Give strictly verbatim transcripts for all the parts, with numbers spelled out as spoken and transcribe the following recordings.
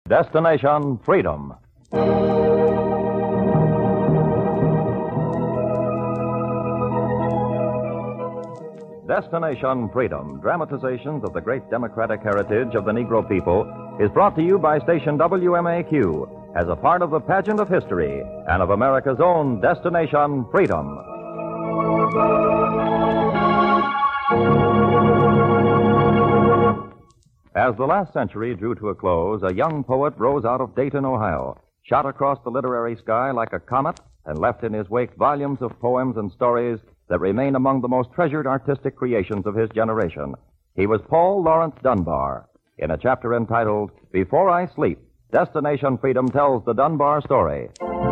Destination Freedom. Destination Freedom, dramatizations of the great democratic heritage of the Negro people, is brought to you by station W M A Q as a part of the pageant of history and of America's own Destination Freedom. As the last century drew to a close, a young poet rose out of Dayton, Ohio, shot across the literary sky like a comet, and left in his wake volumes of poems and stories that remain among the most treasured artistic creations of his generation. He was Paul Laurence Dunbar. In a chapter entitled Before I Sleep, Destination Freedom tells the Dunbar story.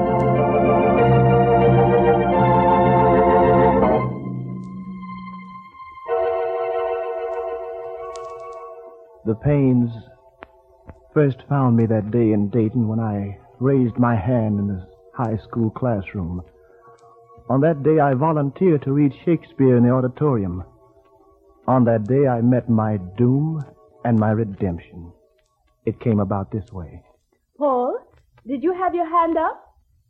The pains first found me that day in Dayton when I raised my hand in the high school classroom. On that day, I volunteered to read Shakespeare in the auditorium. On that day, I met my doom and my redemption. It came about this way. Paul, did you have your hand up?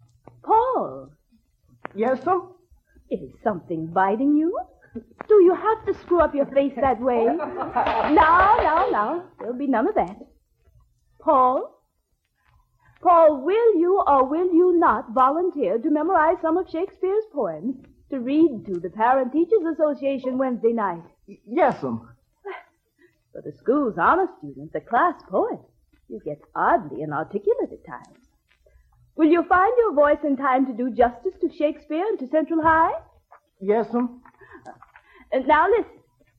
Paul. Yes, sir? Is something biting you? Do you have to screw up your face that way? No, no, no. There'll be none of that. Paul? Paul, will you or will you not volunteer to memorize some of Shakespeare's poems to read to the Parent Teachers Association Wednesday night? Yes, sir. For the school's honor student, the class poet, you get oddly inarticulate at times. Will you find your voice in time to do justice to Shakespeare and to Central High? Yes, sir. And now listen.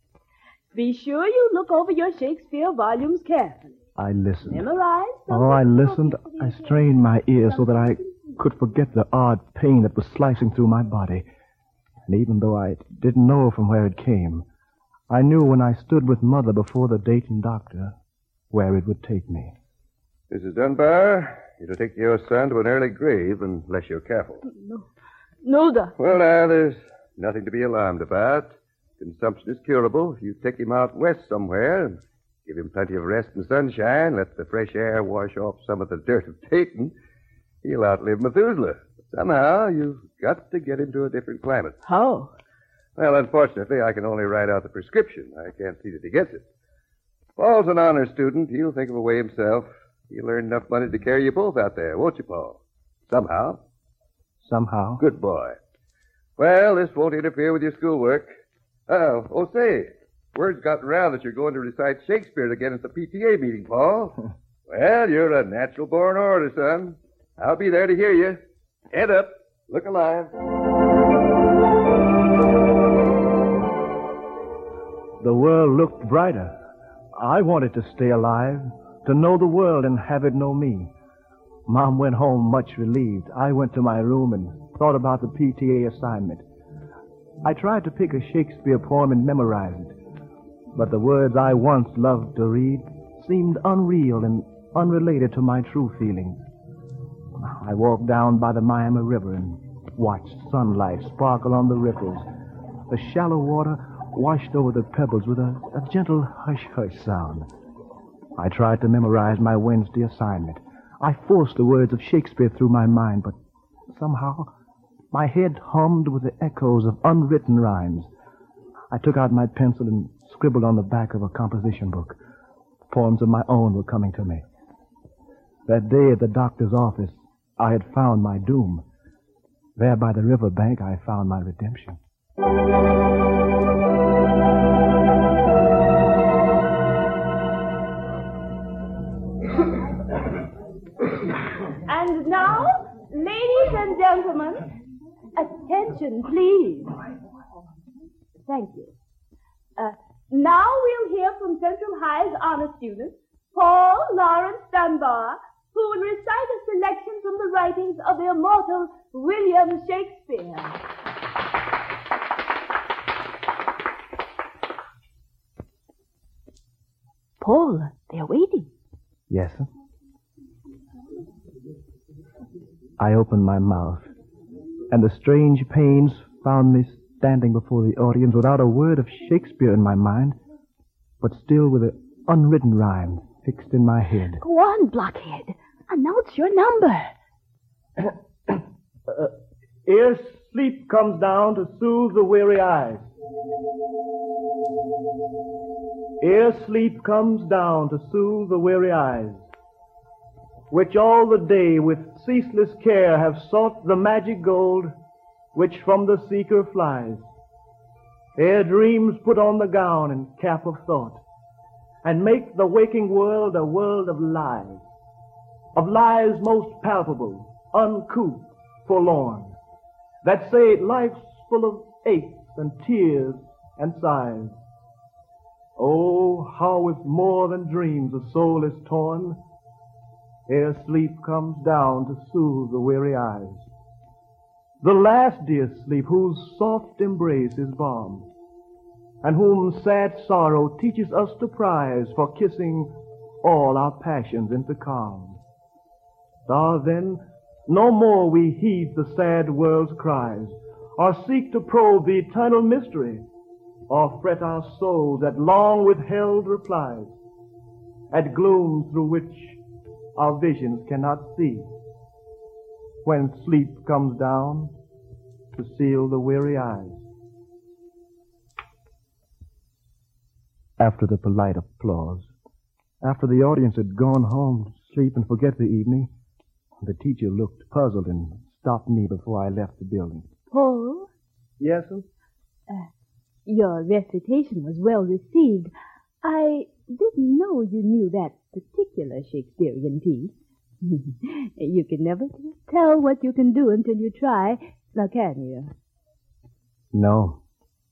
Be sure you look over your Shakespeare volumes carefully. I listened. Memorize. Although I listened, I strained my ears so that I could forget the odd pain that was slicing through my body. And even though I didn't know from where it came, I knew when I stood with Mother before the Dayton doctor where it would take me. Missus Dunbar, it'll take your son to an early grave unless you're careful. No. No, Doctor. Well, now, there's nothing to be alarmed about. Consumption is curable. If you take him out west somewhere and give him plenty of rest and sunshine, let the fresh air wash off some of the dirt of Dayton, he'll outlive Methuselah. Somehow, you've got to get him to a different climate. How? Well, unfortunately, I can only write out the prescription. I can't see that he gets it. Paul's an honor student. He'll think of a way himself. He'll earn enough money to carry you both out there, won't you, Paul? Somehow. Somehow? Good boy. Well, this won't interfere with your schoolwork. Oh, oh, say, word's gotten around that you're going to recite Shakespeare again at the P T A meeting, Paul. Well, you're a natural-born orator, son. I'll be there to hear you. Head up. Look alive. The world looked brighter. I wanted to stay alive, to know the world and have it know me. Mom went home much relieved. I went to my room and thought about the P T A assignment. I tried to pick a Shakespeare poem and memorize it, but the words I once loved to read seemed unreal and unrelated to my true feelings. I walked down by the Miami River and watched sunlight sparkle on the ripples. The shallow water washed over the pebbles with a, a gentle hush-hush sound. I tried to memorize my Wednesday assignment. I forced the words of Shakespeare through my mind, but somehow my head hummed with the echoes of unwritten rhymes. I took out my pencil and scribbled on the back of a composition book. Poems of my own were coming to me. That day at the doctor's office, I had found my doom. There by the river bank, I found my redemption. And now, ladies and gentlemen, attention, please. Thank you. Uh, now we'll hear from Central High's honor student, Paul Laurence Dunbar, who will recite a selection from the writings of the immortal William Shakespeare. Paul, they're waiting. Yes, sir? I opened my mouth, and the strange pains found me standing before the audience without a word of Shakespeare in my mind, but still with an unwritten rhyme fixed in my head. Go on, blockhead. Announce your number. uh, ere sleep comes down to soothe the weary eyes. Ere sleep comes down to soothe the weary eyes, which all the day with ceaseless care have sought the magic gold which from the seeker flies. Ere dreams put on the gown and cap of thought, and make the waking world a world of lies, of lies most palpable, uncouth, forlorn, that say life's full of aches and tears and sighs. Oh, how with more than dreams the soul is torn, ere sleep comes down to soothe the weary eyes. The last dear sleep whose soft embrace is balm, and whom sad sorrow teaches us to prize for kissing all our passions into calm. Ah, then, no more we heed the sad world's cries, or seek to probe the eternal mystery, or fret our souls at long withheld replies, at gloom through which our visions cannot see, when sleep comes down to seal the weary eyes. After the polite applause, after the audience had gone home to sleep and forget the evening, the teacher looked puzzled and stopped me before I left the building. Paul? Yes, sir? Uh, your recitation was well received. I didn't know you knew that particular Shakespearean piece. You can never tell what you can do until you try, now can you? No.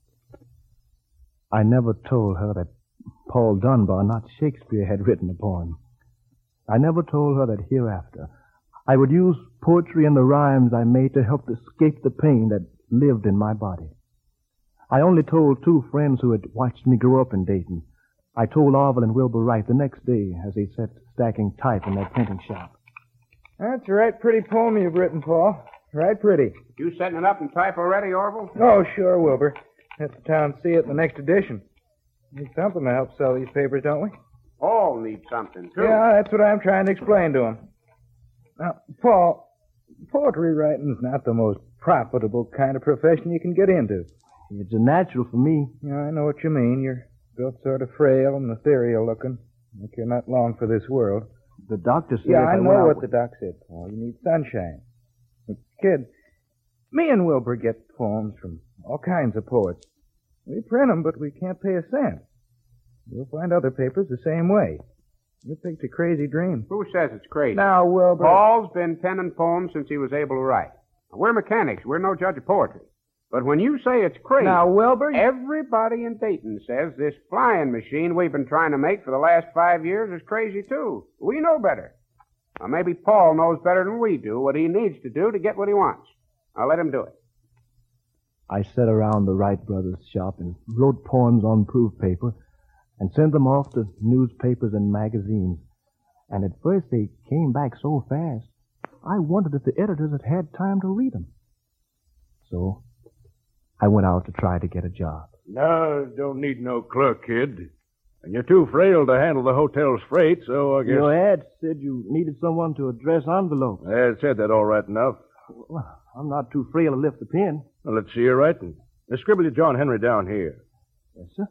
I never told her that Paul Dunbar, not Shakespeare, had written the poem. I never told her that hereafter I would use poetry and the rhymes I made to help escape the pain that lived in my body. I only told two friends who had watched me grow up in Dayton. I told Orville and Wilbur Wright the next day as they sat stacking type in their printing shop. That's a right pretty poem you've written, Paul. Right pretty. You setting it up in type already, Orville? Oh, sure, Wilbur. Let the town see it in the next edition. Need something to help sell these papers, don't we? All need something, too. Yeah, that's what I'm trying to explain to them. Now, Paul, poetry writing's not the most profitable kind of profession you can get into. It's a natural for me. Yeah, I know what you mean. You're built sort of frail and ethereal looking. Like you're not long for this world. The doctor said... Yeah, I if know went out what with- the doc said, Paul. You need sunshine. But, kid, me and Wilbur get poems from all kinds of poets. We print them, but we can't pay a cent. You'll find other papers the same way. You picked a crazy dream. Who says it's crazy? Now, Wilbur... Paul's been penning poems since he was able to write. Now, we're mechanics. We're no judge of poetry. But when you say it's crazy... Now, Wilbur... Everybody in Dayton says this flying machine we've been trying to make for the last five years is crazy, too. We know better. Now, maybe Paul knows better than we do what he needs to do to get what he wants. I'll let him do it. I sat around the Wright brothers' shop and wrote poems on proof paper and sent them off to newspapers and magazines. And at first they came back so fast, I wondered if the editors had had time to read them. So I went out to try to get a job. No, don't need no clerk, kid. And you're too frail to handle the hotel's freight, so I guess... Your ad said you needed someone to address envelopes. Yeah, it said that all right enough. Well, I'm not too frail to lift the pen. Well, let's see your writing. Now, scribble your John Henry down here. Yes, sir.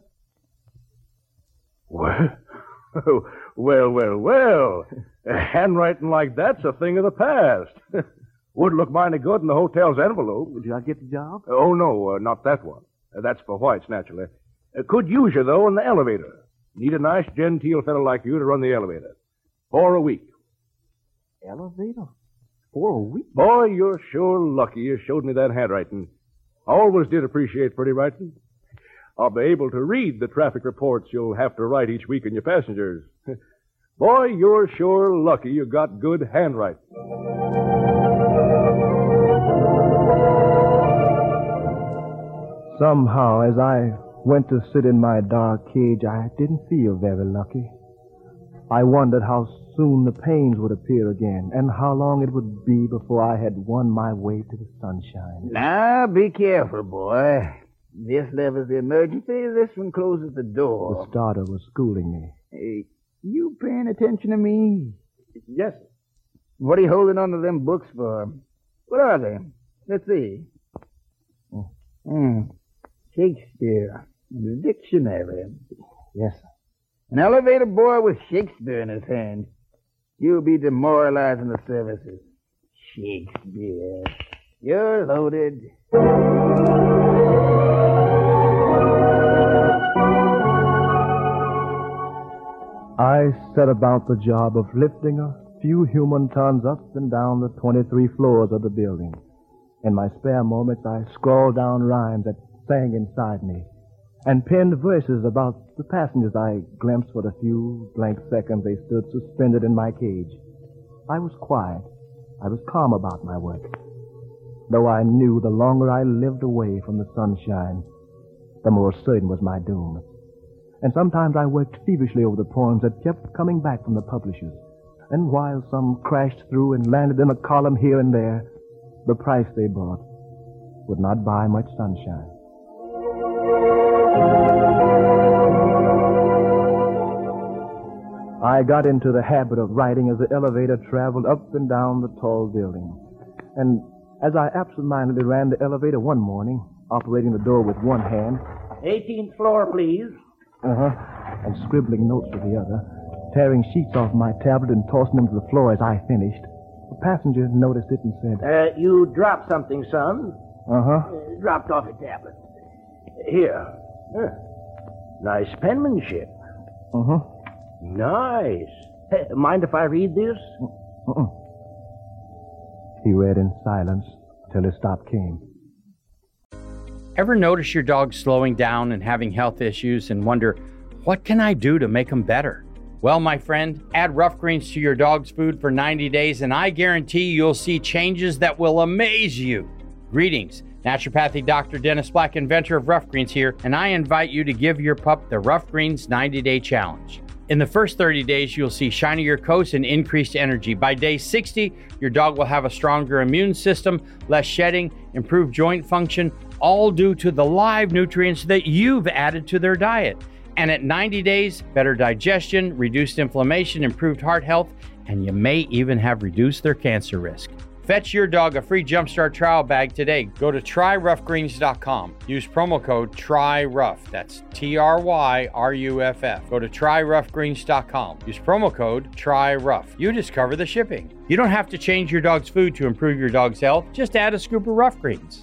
Well, well, well, well. Handwriting like that's a thing of the past. Would look mighty good in the hotel's envelope. Did I get the job? Oh, no, uh, not that one. Uh, that's for whites, naturally. Uh, could use you, though, in the elevator. Need a nice, genteel fellow like you to run the elevator. For a week. Elevator? For a week? Boy, you're sure lucky you showed me that handwriting. I always did appreciate pretty writing. I'll be able to read the traffic reports you'll have to write each week in your passengers. Boy, you're sure lucky you got good handwriting. Somehow, as I went to sit in my dark cage, I didn't feel very lucky. I wondered how soon the pains would appear again, and how long it would be before I had won my way to the sunshine. Now, be careful, boy. This levers the emergency. This one closes the door. The starter was schooling me. Hey, You paying attention to me? Yes, sir. What are you holding on to them books for? What are they? Let's see. Hmm. Shakespeare. The dictionary. Yes, sir. An elevator boy with Shakespeare in his hand. You'll be demoralizing the services. Shakespeare. You're loaded. I set about the job of lifting a few human tons up and down the twenty-three floors of the building. In my spare moments, I scrawled down rhymes that sang inside me and penned verses about the passengers I glimpsed for the few blank seconds they stood suspended in my cage. I was quiet. I was calm about my work, though I knew the longer I lived away from the sunshine, the more certain was my doom. And sometimes I worked feverishly over the poems that kept coming back from the publishers. And while some crashed through and landed in a column here and there, the price they brought would not buy much sunshine. I got into the habit of writing as the elevator traveled up and down the tall building. And as I absentmindedly ran the elevator one morning, operating the door with one hand, eighteenth floor, please. Uh-huh, and scribbling notes with the other, tearing sheets off my tablet and tossing them to the floor as I finished, a passenger noticed it and said, Uh, you dropped something, son. Uh-huh. Uh, dropped off your tablet. Here. Huh. Nice penmanship. Uh-huh. Nice. Hey, mind if I read this? Uh-uh. He read in silence till his stop came. Ever notice your dog slowing down and having health issues and wonder, what can I do to make them better? Well, my friend, add Rough Greens to your dog's food for ninety days and I guarantee you'll see changes that will amaze you. Greetings, naturopathic Doctor Dennis Black, inventor of Rough Greens here, and I invite you to give your pup the Rough Greens ninety-day challenge. In the first thirty days, you'll see shinier coats and increased energy. By day sixty, your dog will have a stronger immune system, less shedding, improved joint function, all due to the live nutrients that you've added to their diet. And at ninety days, better digestion, reduced inflammation, improved heart health, and you may even have reduced their cancer risk. Fetch your dog a free Jumpstart trial bag today. Go to try rough greens dot com. Use promo code TRYROUGH. That's T R Y R U F F. Go to try rough greens dot com. Use promo code TRYROUGH. You discover the shipping. You don't have to change your dog's food to improve your dog's health. Just add a scoop of Rough Greens.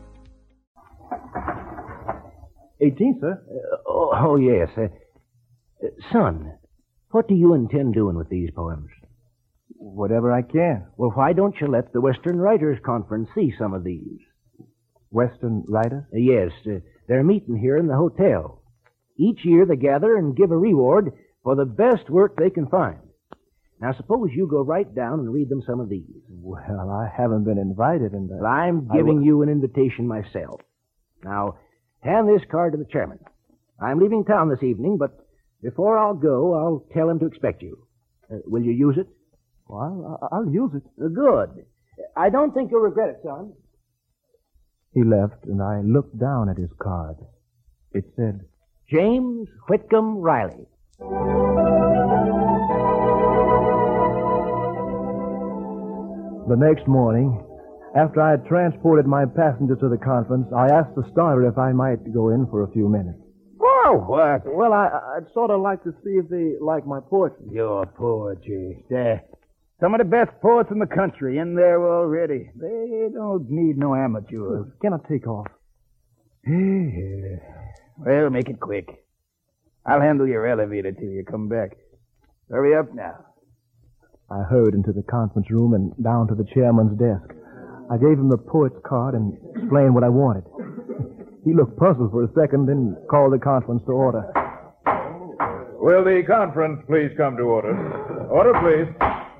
eighteen, sir. Uh, oh, oh, yes. Uh, uh, son, what do you intend doing with these poems? Whatever I can. Well, why don't you let the Western Writers Conference see some of these? Western writers? Uh, yes, uh, they're meeting here in the hotel. Each year they gather and give a reward for the best work they can find. Now, suppose you go right down and read them some of these. Well, I haven't been invited, and Well, I'm giving you an invitation myself. Now, hand this card to the chairman. I'm leaving town this evening, but before I'll go, I'll tell him to expect you. Uh, will you use it? Well, I- I'll use it. Uh, good. I don't think you'll regret it, son. He left, and I looked down at his card. It said, James Whitcomb Riley. The next morning, after I had transported my passengers to the conference, I asked the starter if I might go in for a few minutes. For what? Well, I, I'd sort of like to see if they like my poetry. Your poetry. There. Some of the best poets in the country in there already. They don't need no amateurs. Can I take off? Well, make it quick. I'll handle your elevator till you come back. Hurry up now. I hurried into the conference room and down to the chairman's desk. I gave him the poet's card and explained what I wanted. He looked puzzled for a second, then called the conference to order. Will the conference please come to order? Order, please.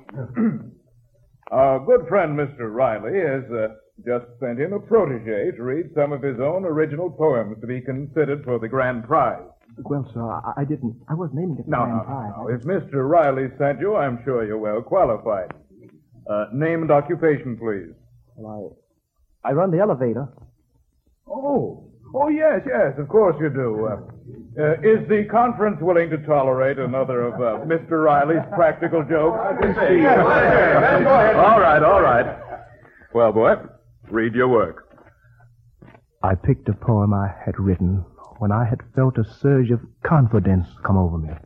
Our good friend, Mister Riley, has uh, just sent in a protege to read some of his own original poems to be considered for the grand prize. Well, sir, I, I didn't. I wasn't aiming at the No, grand no, prize. no. If Mister Riley sent you, I'm sure you're well qualified. Uh, name and occupation, please. Well, I, I run the elevator. Oh, Oh, yes, yes, of course you do. Uh, uh, is the conference willing to tolerate another of uh, Mister Riley's practical jokes? Yes, go ahead. All right, all right. Well, boy, read your work. I picked a poem I had written when I had felt a surge of confidence come over me.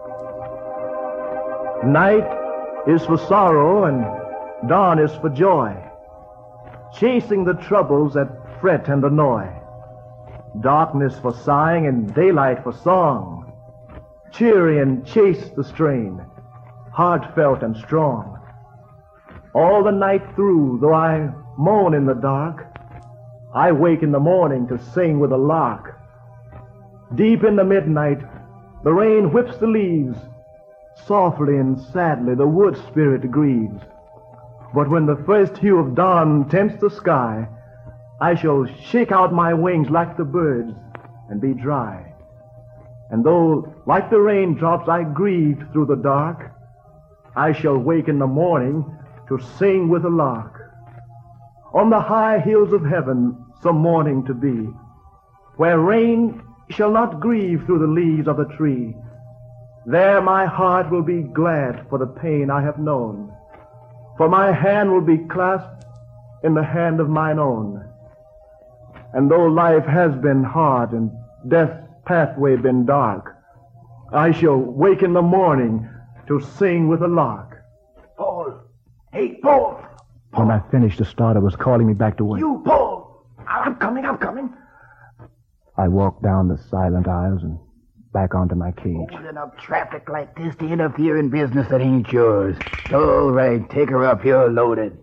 Night is for sorrow and dawn is for joy, chasing the troubles that fret and annoy. Darkness for sighing and daylight for song, cheery and chaste the strain, heartfelt and strong. All the night through, though I moan in the dark, I wake in the morning to sing with a lark. Deep in the midnight, the rain whips the leaves. Softly and sadly the wood spirit grieves. But when the first hue of dawn tints the sky, I shall shake out my wings like the birds and be dry. And though, like the raindrops, I grieved through the dark, I shall wake in the morning to sing with a lark. On the high hills of heaven some morning to be, where rain shall not grieve through the leaves of the tree. There my heart will be glad for the pain I have known, for my hand will be clasped in the hand of mine own. And though life has been hard and death's pathway been dark, I shall wake in the morning to sing with a lark. Paul! Hey, Paul! When I finished, the starter was calling me back to work. You, Paul! I'm coming, I'm coming. I walked down the silent aisles and back onto my cage. With enough traffic like this to interfere in business that ain't yours. All right, take her up. You're loaded.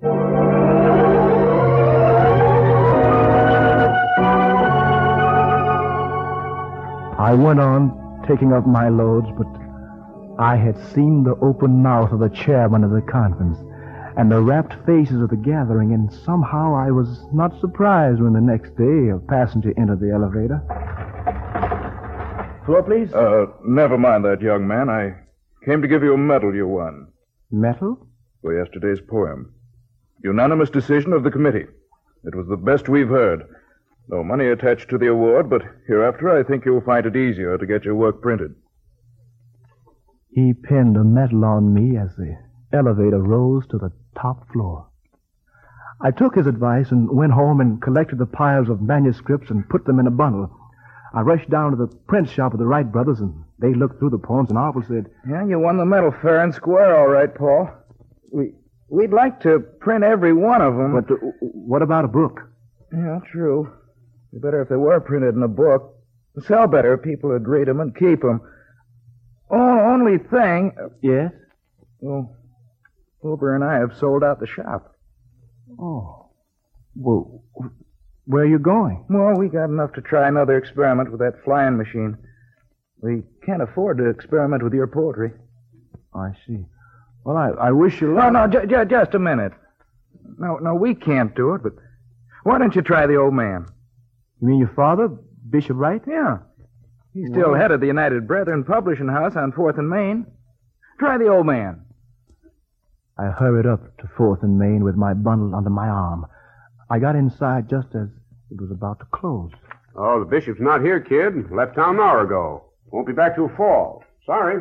I went on taking up my loads, but I had seen the open mouth of the chairman of the conference and the rapt faces of the gathering, and somehow I was not surprised when the next day a passenger entered the elevator. Floor, please. Uh, never mind that, young man. I came to give you a medal you won. Medal? For yesterday's poem. Unanimous decision of the committee. It was the best we've heard. No money attached to the award, but hereafter I think you'll find it easier to get your work printed. He pinned a medal on me as the elevator rose to the top floor. I took his advice and went home and collected the piles of manuscripts and put them in a bundle. I rushed down to the print shop of the Wright brothers, and they looked through the poems, and Arvel said, Yeah, you won the medal fair and square, all right, Paul. We, we'd like to print every one of them. But uh, what about a book? Yeah, true. It'd be better if they were printed in a book. It'd sell better if people would read them and keep them. Oh, only thing... Yes? Well, Wilbur and I have sold out the shop. Oh. Well, where are you going? Well, we got enough to try another experiment with that flying machine. We can't afford to experiment with your poetry. I see. Well, I, I wish you luck. No, no, j- j- just a minute. No, no, we can't do it, but why don't you try the old man? You mean your father, Bishop Wright? Yeah. He's still Well- head of the United Brethren Publishing House on fourth and Main. Try the old man. I hurried up to fourth and Main with my bundle under my arm. I got inside just as it was about to close. Oh, the bishop's not here, kid. Left town an hour ago. Won't be back till fall. Sorry.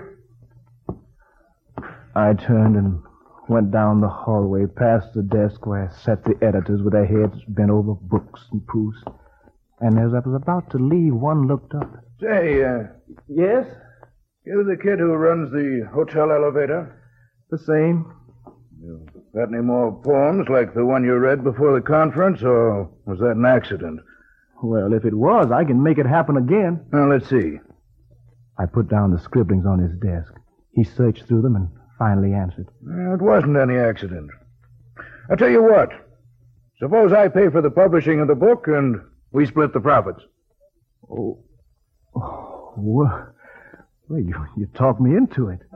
I turned and went down the hallway past the desk where sat the editors with their heads bent over books and proofs. And as I was about to leave, one looked up. Say, uh, Yes? you the kid who runs the hotel elevator? The same. You got any more poems like the one you read before the conference, or was that an accident? Well, if it was, I can make it happen again. Now, let's see. I put down the scribblings on his desk. He searched through them and finally answered. Well, it wasn't any accident. I'll tell you what. Suppose I pay for the publishing of the book and we split the profits. Oh, oh well, well you, you talked me into it.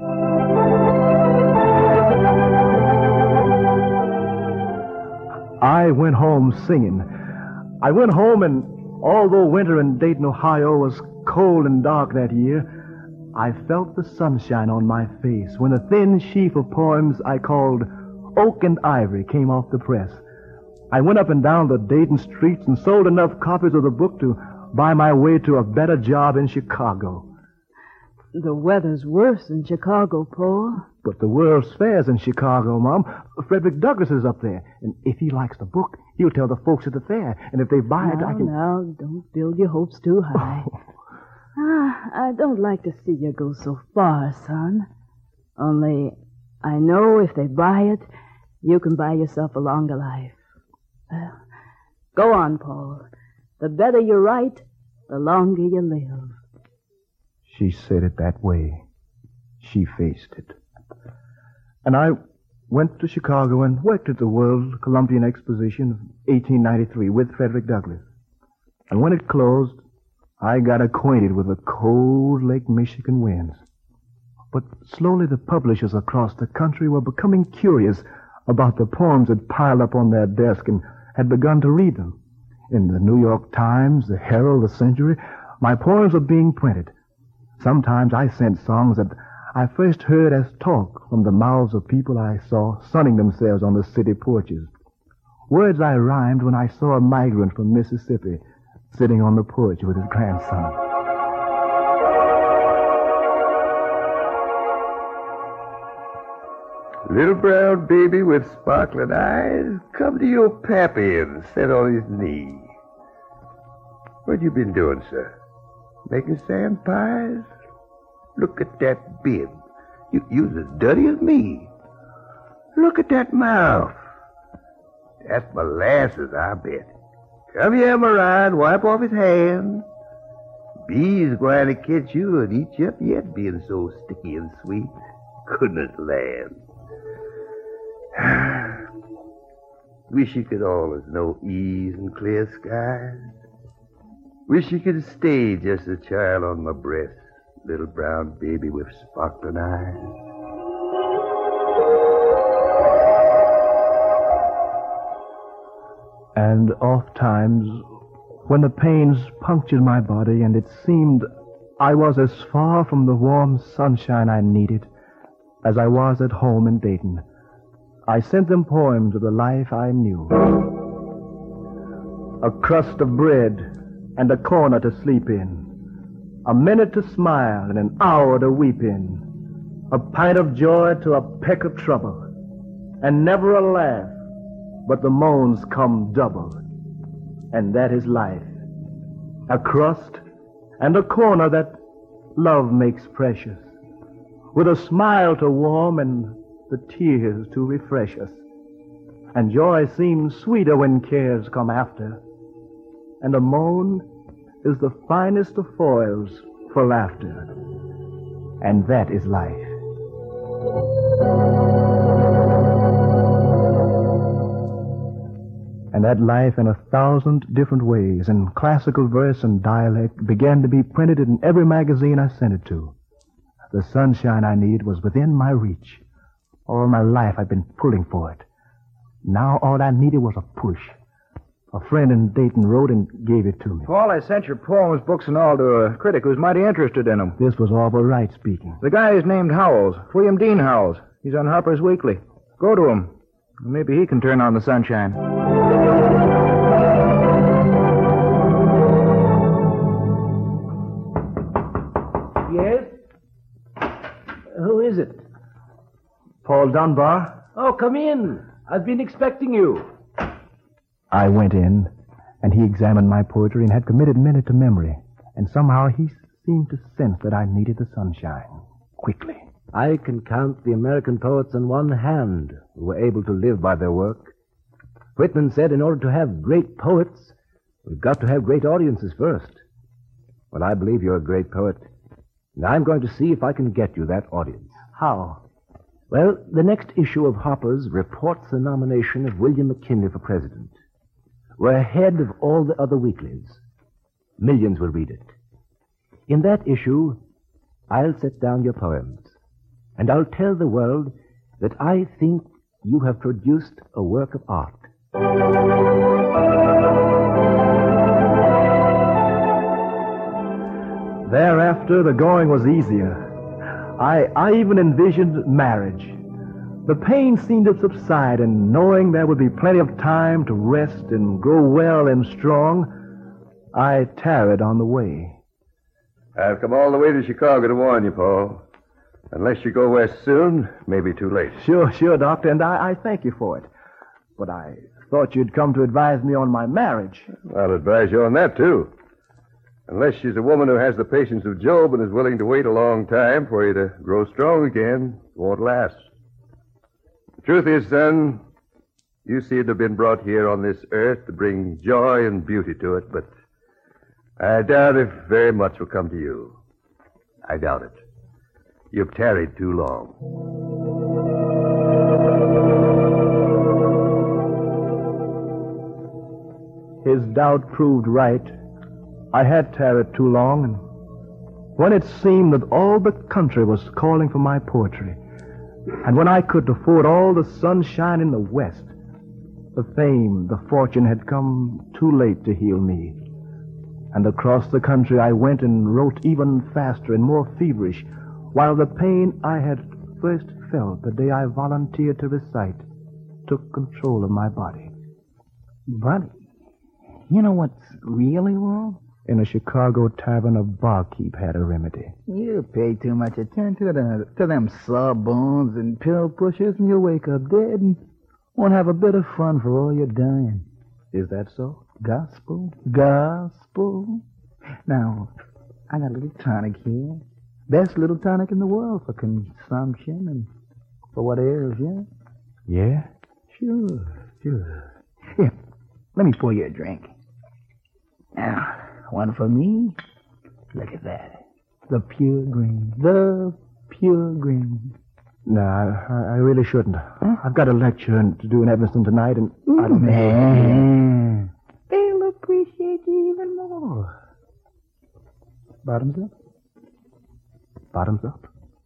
I went home singing. I went home, and although winter in Dayton, Ohio was cold and dark that year, I felt the sunshine on my face when a thin sheaf of poems I called Oak and Ivory came off the press. I went up and down the Dayton streets and sold enough copies of the book to buy my way to a better job in Chicago. The weather's worse in Chicago, Paul. But the World's Fair's in Chicago, Mom. Frederick Douglass is up there. And if he likes the book, he'll tell the folks at the fair. And if they buy now, it, I can... Now, don't build your hopes too high. ah, I don't like to see you go so far, son. Only, I know if they buy it, you can buy yourself a longer life. Well, go on, Paul. The better you write, the longer you live. She said it that way. She faced it. And I went to Chicago and worked at the World Columbian Exposition of eighteen ninety-three with Frederick Douglass. And when it closed, I got acquainted with the cold Lake Michigan winds. But slowly the publishers across the country were becoming curious about the poems that piled up on their desk and had begun to read them. In the New York Times, the Herald, the Century, my poems were being printed. Sometimes I sent songs that I first heard as talk from the mouths of people I saw sunning themselves on the city porches. Words I rhymed when I saw a migrant from Mississippi sitting on the porch with his grandson. Little brown baby with sparkling eyes, come to your pappy and sit on his knee. What you been doing, sir? Making sand pies? Look at that bib. You, you's as dirty as me. Look at that mouth. That's molasses, I bet. Come here, Mariah, and wipe off his hands. Bees going to catch you and eat you up yet, being so sticky and sweet. Goodness land. Wish you could always know ease and clear skies. Wish you could stay just a child on my breast, little brown baby with sparkling eyes. And oft times, when the pains punctured my body and it seemed I was as far from the warm sunshine I needed as I was at home in Dayton, I sent them poems of the life I knew. A crust of bread and a corner to sleep in, a minute to smile and an hour to weep in, a pint of joy to a peck of trouble, and never a laugh, but the moans come double. And that is life. A crust and a corner that love makes precious, with a smile to warm and the tears to refresh us. And joy seems sweeter when cares come after, and a moan is the finest of foils for laughter. And that is life. And that life in a thousand different ways, in classical verse and dialect, began to be printed in every magazine I sent it to. The sunshine I need was within my reach. All my life I've been pulling for it. Now all I needed was a push. A friend in Dayton wrote and gave it to me. Paul, I sent your poems, books, and all to a critic who's mighty interested in them. This was Orville Wright speaking. The guy is named Howells, William Dean Howells. He's on Harper's Weekly. Go to him. Maybe he can turn on the sunshine. Yes? Who is it? Paul Dunbar. Oh, come in. I've been expecting you. I went in, and he examined my poetry and had committed many to memory. And somehow he seemed to sense that I needed the sunshine. Quickly. I can count the American poets on one hand who were able to live by their work. Whitman said in order to have great poets, we've got to have great audiences first. Well, I believe you're a great poet. And I'm going to see if I can get you that audience. How? Well, the next issue of Harper's reports the nomination of William McKinley for president. We're ahead of all the other weeklies. Millions will read it. In that issue, I'll set down your poems, and I'll tell the world that I think you have produced a work of art. Thereafter, the going was easier. I, I even envisioned marriage. The pain seemed to subside, and knowing there would be plenty of time to rest and grow well and strong, I tarried on the way. I've come all the way to Chicago to warn you, Paul. Unless you go west soon, it may be too late. Sure, sure, Doctor, and I, I thank you for it. But I thought you'd come to advise me on my marriage. I'll advise you on that, too. Unless she's a woman who has the patience of Job and is willing to wait a long time for you to grow strong again, it won't last. The truth is, son, you seem to have been brought here on this earth to bring joy and beauty to it, but I doubt if very much will come to you. I doubt it. You've tarried too long. His doubt proved right. I had tarried too long, and when it seemed that all the country was calling for my poetry, and when I could afford all the sunshine in the West, the fame, the fortune had come too late to heal me. And across the country I went and wrote even faster and more feverish, while the pain I had first felt the day I volunteered to recite took control of my body. Buddy, you know what's really wrong? In a Chicago tavern, a barkeep had a remedy. You pay too much attention to, the, to them sawbones and pill pushers, and you'll wake up dead and won't have a bit of fun for all your dying. Is that so? Gospel? Gospel? Now, I got a little tonic here. Best little tonic in the world for consumption and for what ails you. Yeah? Sure, sure. Here, let me pour you a drink. Now, one for me. Look at that. The pure green. The pure green. No, I, I really shouldn't. Huh? I've got a lecture to do in Evanston tonight, and Ooh, I don't man. They'll appreciate you even more. Bottoms up? Bottoms up.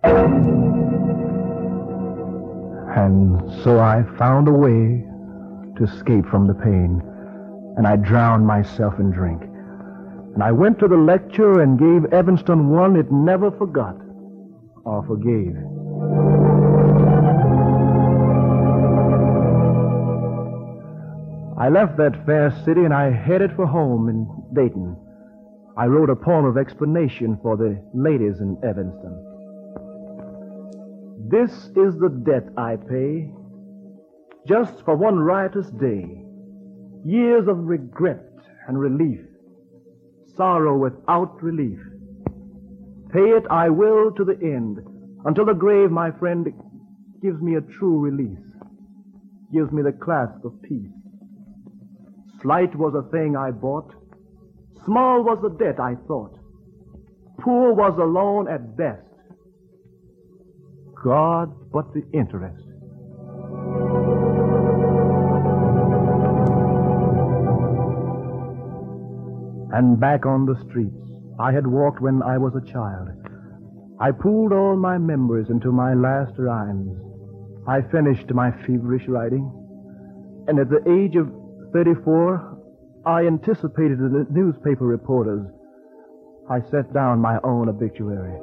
And so I found a way to escape from the pain, and I drowned myself in drink. And I went to the lecture and gave Evanston one it never forgot or forgave. I left that fair city and I headed for home in Dayton. I wrote a poem of explanation for the ladies in Evanston. This is the debt I pay, just for one riotous day. Years of regret and relief, sorrow without relief. Pay it I will to the end, until the grave, my friend, gives me a true release, gives me the clasp of peace. Slight was a thing I bought, small was the debt I thought, poor was the loan at best. God but the interest. And back on the streets I had walked when I was a child. I pooled all my memories into my last rhymes. I finished my feverish writing, and at the age of thirty-four, I anticipated the newspaper reporters. I set down my own obituary.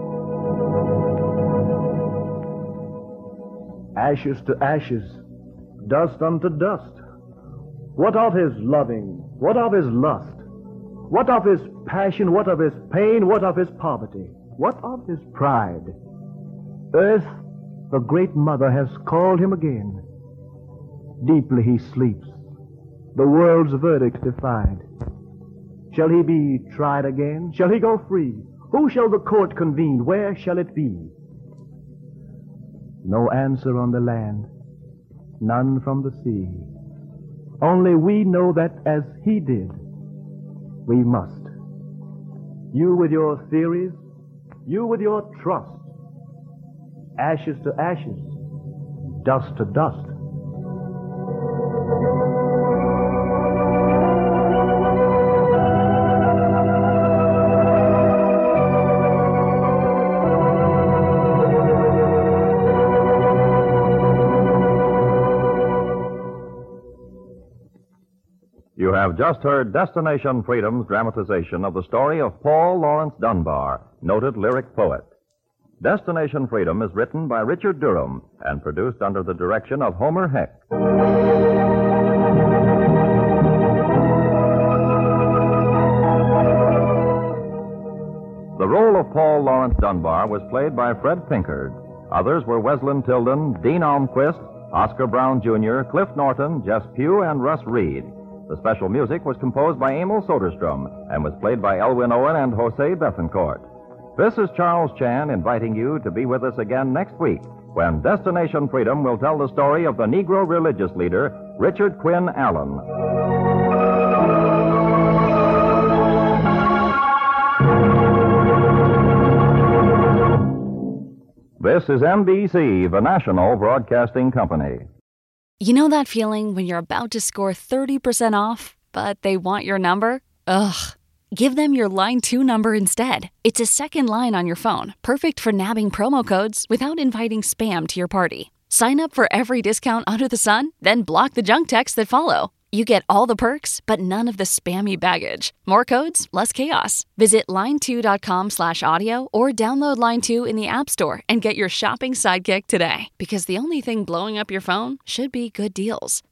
Ashes to ashes, dust unto dust. What of his loving? What of his lust? What of his passion? What of his pain? What of his poverty? What of his pride? Earth, the great mother, has called him again. Deeply he sleeps, the world's verdict defied. Shall he be tried again? Shall he go free? Who shall the court convene? Where shall it be? No answer on the land, none from the sea. Only we know that as he did, we must. You with your theories, you with your trust. Ashes to ashes, dust to dust. You have just heard Destination Freedom's dramatization of the story of Paul Laurence Dunbar, noted lyric poet. Destination Freedom is written by Richard Durham and produced under the direction of Homer Heck. Paul Lawrence Dunbar was played by Fred Pinkard. Others were Wesleyan Tilden, Dean Almquist, Oscar Brown Junior, Cliff Norton, Jess Pugh, and Russ Reed. The special music was composed by Emil Soderstrom and was played by Elwin Owen and Jose Bethencourt. This is Charles Chan inviting you to be with us again next week when Destination Freedom will tell the story of the Negro religious leader, Richard Quinn Allen. This is N B C, the national broadcasting company. You know that feeling when you're about to score thirty percent off, but they want your number? Ugh. Give them your Line two number instead. It's a second line on your phone, perfect for nabbing promo codes without inviting spam to your party. Sign up for every discount under the sun, then block the junk texts that follow. You get all the perks, but none of the spammy baggage. More codes, less chaos. Visit line two dot com slash audio or download Line two in the App Store and get your shopping sidekick today. Because the only thing blowing up your phone should be good deals.